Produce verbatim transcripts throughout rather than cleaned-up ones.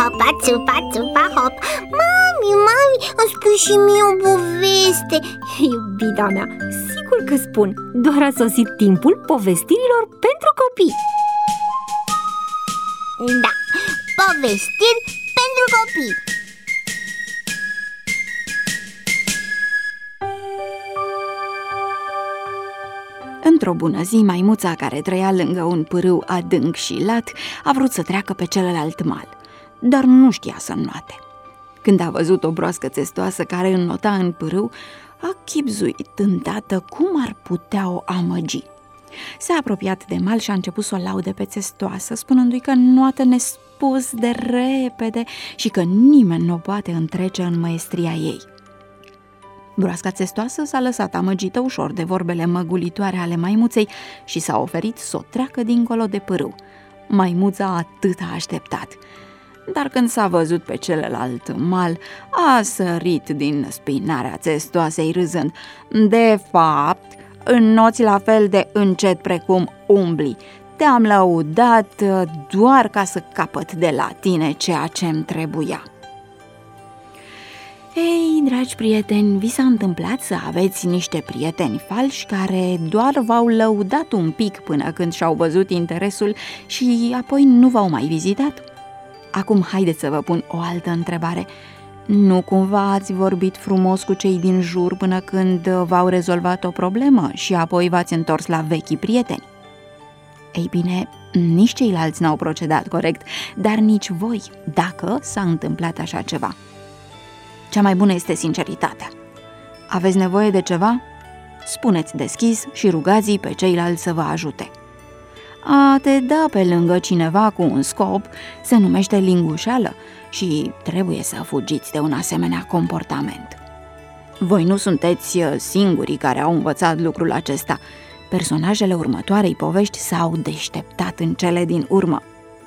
hopa, țupa, țupa, hop. Mami, mami, îmi spui și mie o poveste. Iubita mea, sigur că spun. Doar a sosit timpul povestirilor pentru copii. Da, povestiri pentru copii. Într-o bună zi, maimuța care trăia lângă un pârâu adânc și lat a vrut să treacă pe celălalt mal, dar nu știa să înnoate. Când a văzut o broască țestoasă care înnota în pârâu, a chibzuit îndată cum ar putea o amăgi. S-a apropiat de mal și a început să o laude pe țestoasă, spunându-i că înnoată nespus de repede și că nimeni nu o poate întrece în măestria ei. Broasca țestoasă s-a lăsat amăgită ușor de vorbele măgulitoare ale maimuței și s-a oferit să o treacă dincolo de pârâu. Maimuța atât a așteptat, dar când s-a văzut pe celălalt mal, a sărit din spinarea țestoasei râzând. De fapt, înnoți la fel de încet precum umbli. Te-am lăudat doar ca să capăt de la tine ceea ce-mi trebuia. Ei, dragi prieteni, vi s-a întâmplat să aveți niște prieteni falși care doar v-au lăudat un pic până când și-au văzut interesul și apoi nu v-au mai vizitat? Acum haideți să vă pun o altă întrebare. Nu cumva ați vorbit frumos cu cei din jur până când v-au rezolvat o problemă și apoi v-ați întors la vechii prieteni? Ei bine, nici ceilalți n-au procedat corect, dar nici voi, dacă s-a întâmplat așa ceva. Cea mai bună este sinceritatea. Aveți nevoie de ceva? Spuneți deschis și rugați-i pe ceilalți să vă ajute. A te da pe lângă cineva cu un scop se numește lingușeală și trebuie să fugiți de un asemenea comportament. Voi nu sunteți singurii care au învățat lucrul acesta. Personajele următoarei povești s-au deșteptat în cele din urmă.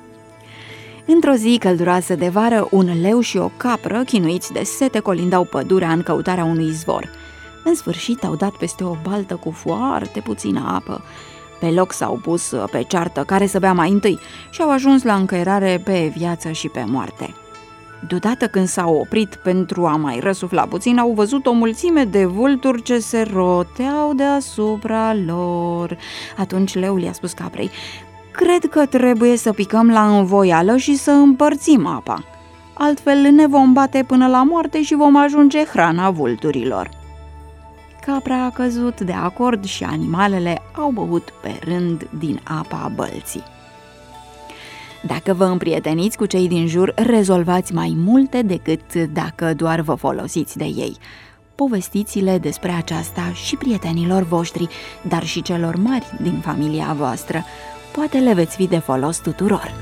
Într-o zi călduroasă de vară, un leu și o capră, chinuiți de sete, colindau pădurea în căutarea unui izvor. În sfârșit au dat peste o baltă cu foarte puțină apă. Pe loc s-au pus pe ceartă care să bea mai întâi și au ajuns la încăierare pe viață și pe moarte. Deodată când s-au oprit pentru a mai răsufla puțin, au văzut o mulțime de vulturi ce se roteau deasupra lor. Atunci leul i-a spus caprei: cred că trebuie să picăm la învoială și să împărțim apa. Altfel ne vom bate până la moarte și vom ajunge hrana vulturilor. Capra a căzut de acord și animalele au băut pe rând din apa bălții. Dacă vă împrieteniți cu cei din jur, rezolvați mai multe decât dacă doar vă folosiți de ei. Povestiți-le despre aceasta și prietenilor voștri, dar și celor mari din familia voastră. Poate le veți fi de folos tuturor.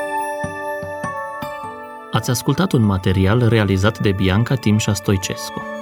Ați ascultat un material realizat de Bianca Timșa Stoicescu.